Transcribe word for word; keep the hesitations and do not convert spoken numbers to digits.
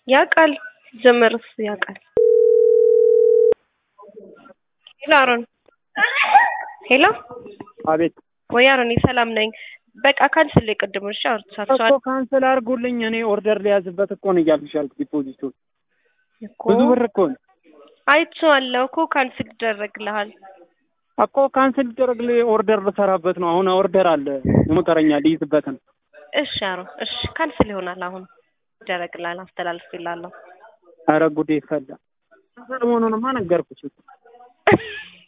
ያቃል ጀመርስ ያቃል ሄሎ አሮን ሄሎ አቤት ወይ አሮን ሰላም ነኝ በቃ ካንስል ይቀድምሽ አርቻቻል እኮ ካንስል አርጉልኝ እኔ ኦርደር ሊያዝበት እኮ ነው ያልኩሻል ዲፖዚቱ እኮ ብዙ ብር እኮ ነው አይቼዋለሁ እኮ ካንስል ይደረግልሃል እኮ ካንስል ይደረግልኝ ኦርደር ልሰራበት ነው አሁን ኦርደር አለ የመቀረኛ ሊይዝበት ነው እሺ አሮን እሺ ካንስል ይሆናል አሁን ይደረግልሃል አስተላልፍልሃለሁ አረ ጉዴ ፈላ ሰለሞኑንማ ነገርኩሽ